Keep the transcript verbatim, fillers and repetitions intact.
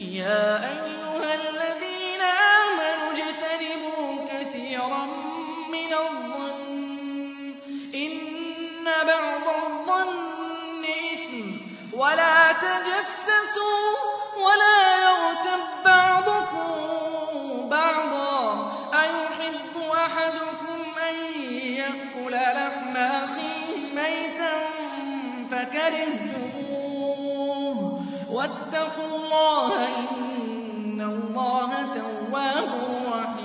يَا أَيُّهَا الَّذِينَ آمَنُوا اجْتَنِبُوا كَثِيرًا مِّنَ الظَّنِّ إِنَّ بَعْضَ الظَّنِّ إِثْمٌ وَلَا تَجَسَّسُوا وَلَا يَغْتَب بَّعْضُكُم بَعْضًا أَيُحِبُّ أَحَدُكُمْ أَن يَأْكُلَ لَحْمَ أَخِيهِ مَيْتًا فَكَرِهْتُمُوهُ وَاتَّقُوا اللَّهَ ۖ إِنَّ اللَّهَ تَوَّابٌ رَّحِيمٌ